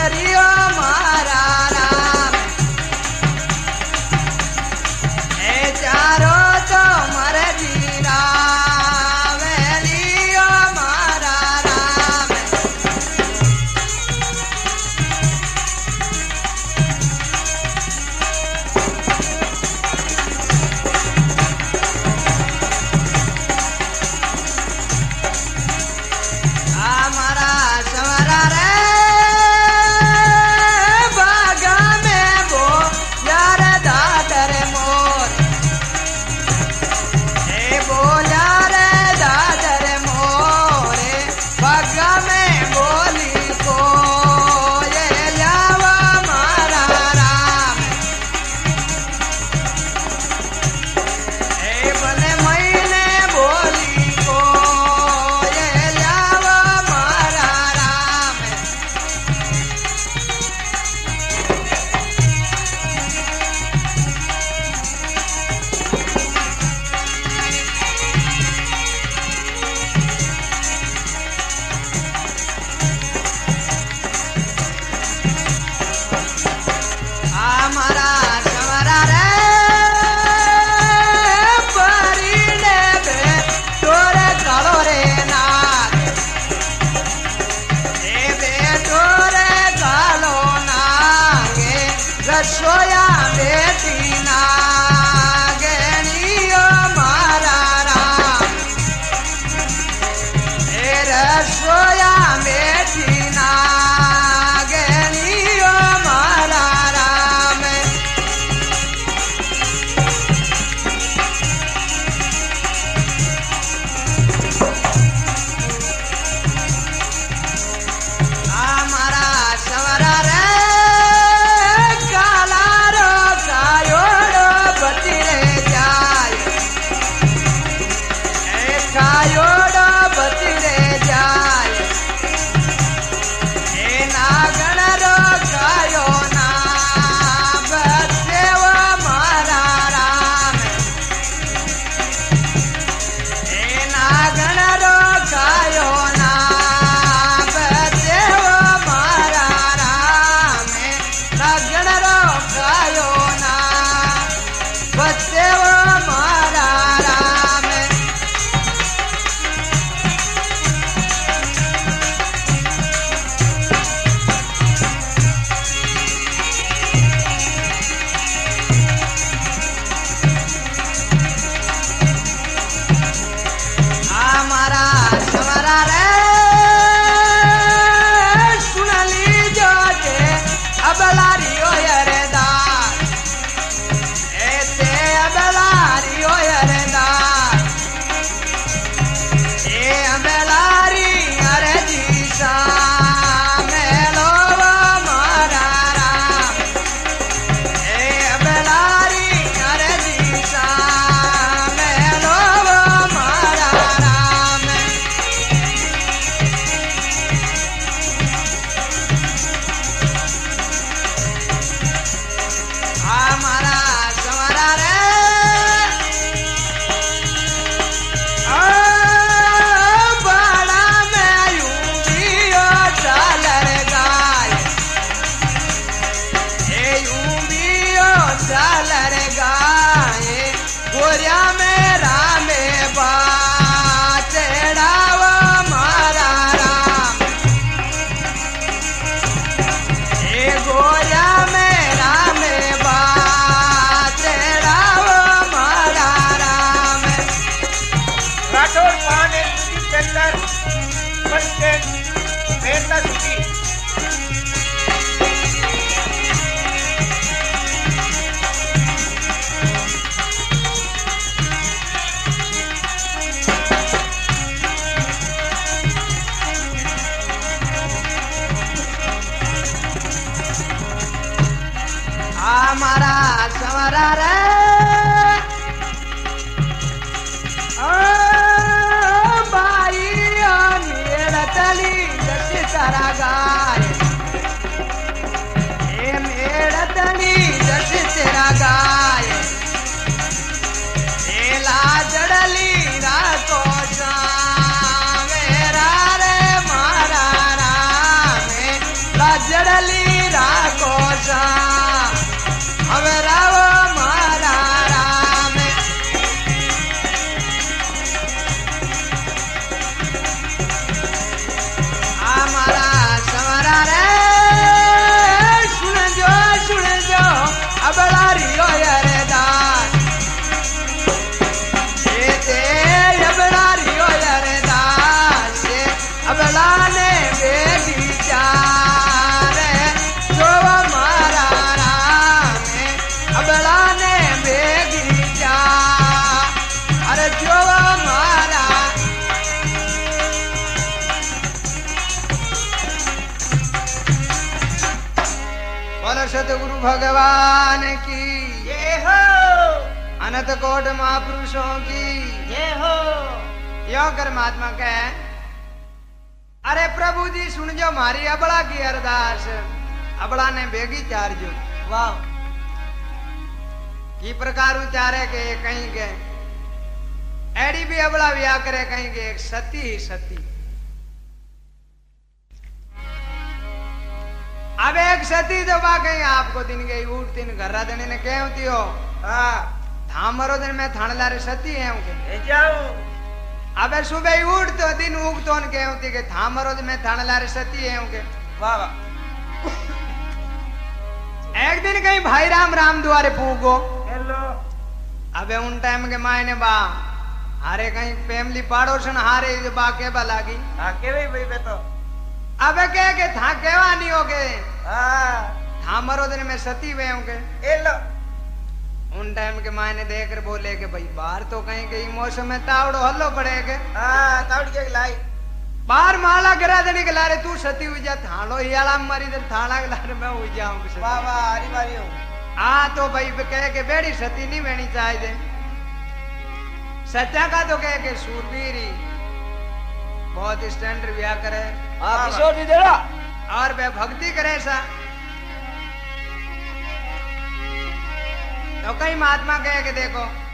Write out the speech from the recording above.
करियो मारा राम ए चारो तो मर जीरा वेलियो मारा राम हमारा सवरा रे बागा में वो यार दादर मोर ए बोला रे दादर मोरे बागा में बोली को ये लावा मारा राम ए बने महीने बोली को ये लावा मारा राम हमारा सवरा रे परीने बे तोरे कालो रे नाग ए बे तोरे कालो नागे रसोया बेटी नागे नियो मारा राम ए रसोया बेटी नागे नियो मारा राम हमारा सवरा रे काला रो कायोड़ो बती रे जाय ए कायोड़ो बती रे जाय ए नागण रो कायो ना बसेव मारा राम ए नागण रो कायो ना बसेव मारा राम नागण रो कायो ना बसेव मारा राम हमारा सवरा रे सुन लीजो जे अबलारियो यरदार ऐसे अबलारियो यरदार ए अबलारी अरे जीसा मेलो मारा राम ए अबलारी अरे जीसा मेलो मारा राम हमारा सवरा रे बड़ा में यूं चालर गाय ए यूं चालर गाय गोरिया में रामे बाचड़ावा मारा राम ए गोरिया में रामे बाचड़ावा मारा राम राठौर पान centre bus stand Merta city हमारा सवरा रे बाई मेड़तली जसी तारा गाय ए मेड़तली जसी तेरा गाय ए लाजड़ली रातो मेरा रे मारा राम लाजड़ली सतगुरु भगवान की ये हो अनंत कोट महापुरुषों की ये हो। यो कर महात्मा कह, अरे प्रभु जी सुन जो मारी अबड़ा की अरदास, अबड़ा ने बेगी चार जो वाह की प्रकार उचारे के कहीं के एडी भी अबड़ा व्या करे, कहीं के एक सती ही सती। अब एक सती जो बा कहीं आपको दिन गई उठ तीन घर देने ने कह होती हो हाँ थामरो दिन में थान लारे सती है उनके जाऊं। अबे सुबह उठ तो दिन उग तो उनके होती के थामरो दिन में थान लारे सती है उनके। वाह वाह। एक दिन कहीं भाई राम राम द्वारे पूगो हेलो अबे उन टाइम के मायने बा हारे कहीं फैमिली पड़ोसन हारे जो बा के बा लागी हाँ केवे भाई बे तो अबे कह के था केवा नहीं हो गए हाँ थामरो दिन में सती वे होंगे। हेलो उन टाइम के मायने देख कर बोले के भाई बाहर तो कहीं कहीं मौसम में तावड़ो हल्लो पड़ेगे। हाँ तावड़ के लाई बाहर माला गिरा देने के लारे तू सती हुई जा थालो हियाला मरी दे थाना के लारे मैं हुई जाऊंगी। वाह वाह हरी बारी हो। हाँ तो भाई कह के बेड़ी सती नहीं बहनी चाहिए। सच्चा का तो कह के सूरवीर बहुत स्टैंडर्ड ब्याह करे किशोर जी देरा और वे भक्ति करे सा तो कई महात्मा कह के देखो